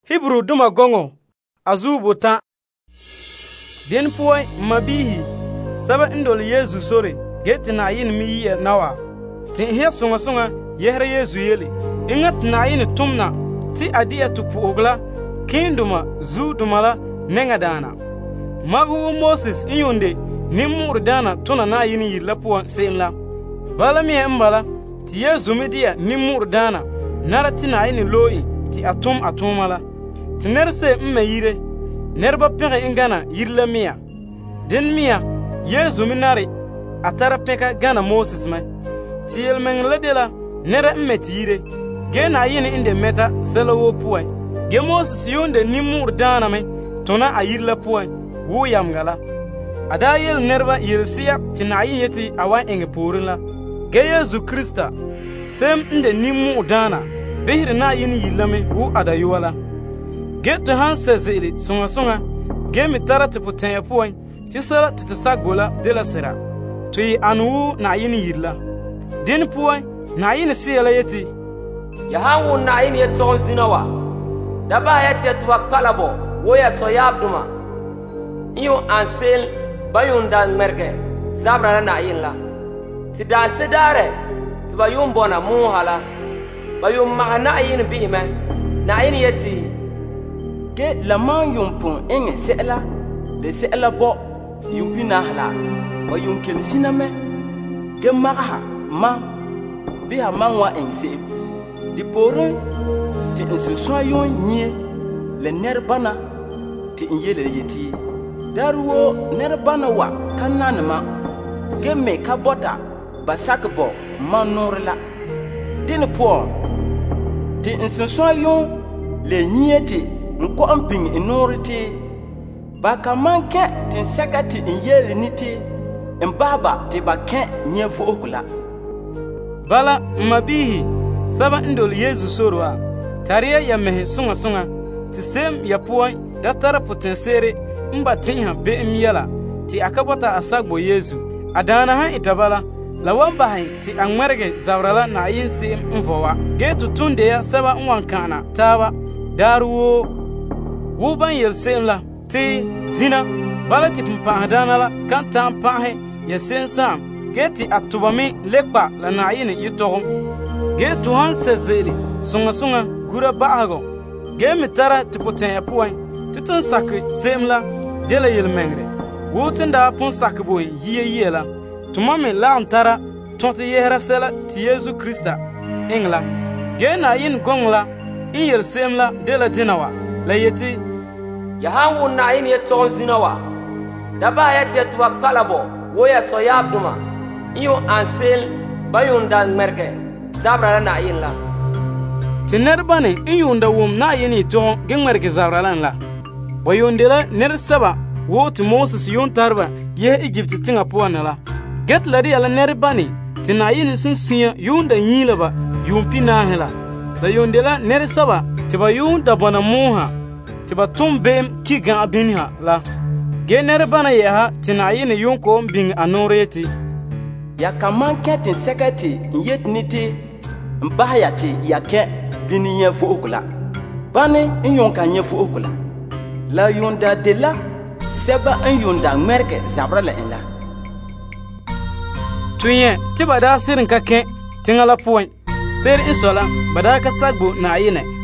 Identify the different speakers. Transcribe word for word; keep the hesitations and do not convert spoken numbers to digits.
Speaker 1: Hebrew duma gongo azubo ta den poy mabihi saba indol Yesu sore get na yin mi yi nawa tin he songa songa yehre Yesu yele ingat na yin tumna ti adiya tupu ogla kinduma zu dumala nenga dana magu Moses inyonde nimur dana tuna na yin yi lapuan senla bala mi embala ti Yesu midia nimur dana narati na yin loi ti atum atumala ti nerse mme yire nerba pege ingana yirla miya den miya Yesu minari atara peka gana Moses mai ti yelmeng ladela nera mme ti yire ge na yin inde meta selawo puai ge Moses yonde nimur dana mai tona ayirla puai wo yamgala ada yel nerba yelsiya ti na yin yeti awa enge purinla ge Yesu Krista sem inde nimur dana behir na yin yilame wo adayuwala ge to hanse zeli sunga sunga ge mitara te poten puai ti sala ti sagola de la sera to yi anu na yin yilla den puai na yin siyala yeti
Speaker 2: ya hangu na yin yeton zinawa daba yeti atwa kalabo woya so yabduma iyo ansel bayunda merke zabra na yin la ti da sedare ti bayum bona muhala bayum mahna yin bihme na yin yeti
Speaker 3: ke laman yumpun enge sela de sela bo yumpina hala wa yunkel siname ge magaha ma biha manwa engse di porun ti insuso yon nye le nerbana ti inyele yeti daruo nerbana wa kananma ge me kaboda basakbo manorla din po ti insuso yon le nyeti nko amping inoriti baka manke tin sakati inyele niti mbaba ti baken nyefu okula
Speaker 1: bala mabihi saba indol Yesu sorwa tariya ya mehe sunga sunga ti sem ya puai datara potensere mba tinha be miyala ti akabota asagbo Yesu adana ha itabala lawamba hai ti angmerge zawrala na yinsi mvowa getu tunde ya saba nwankana taba daruwo wuban yelsemla ti zina bala ti pampa adana la kanta pahe ya sensam geti atubami lekpa la na yin yitohom getu han sezeli sunga sunga gura baago ge mitara ti poten apuai tutun sakri semla dela yelmengre wutinda pun sakboy yiye yela tumame la antara tonti yehra sela ti Yesu Krista engla ge na yin gongla in yel semla dela dinawa la yeti
Speaker 2: ya hangu na yin yeton zinawa daba yeti atwa kalabo woya so yabduma iyo ansel bayunda merke zabra na yin la
Speaker 1: tiner bane iyunda wum na yin to gmerke zabra lan la bayundela ner saba wo ti Moses yon tarba ye Egypt tinga puana la get ladi ala ner bane tina yin sun sunya yunda yila ba yumpi na hela bayundela ner saba tiba yunda bana muha tiba tumbe kiga abinha la gener bana yeha tina yin yunko bing anoreti
Speaker 3: ya kamanke tin sekati yetniti mbahayati yake biniye fu okula bane nyonka nye fu okula la yunda dela seba yunda merke zabra la enla
Speaker 1: tuye tiba da sirin kake tingala point ser insola badaka sagbo na yine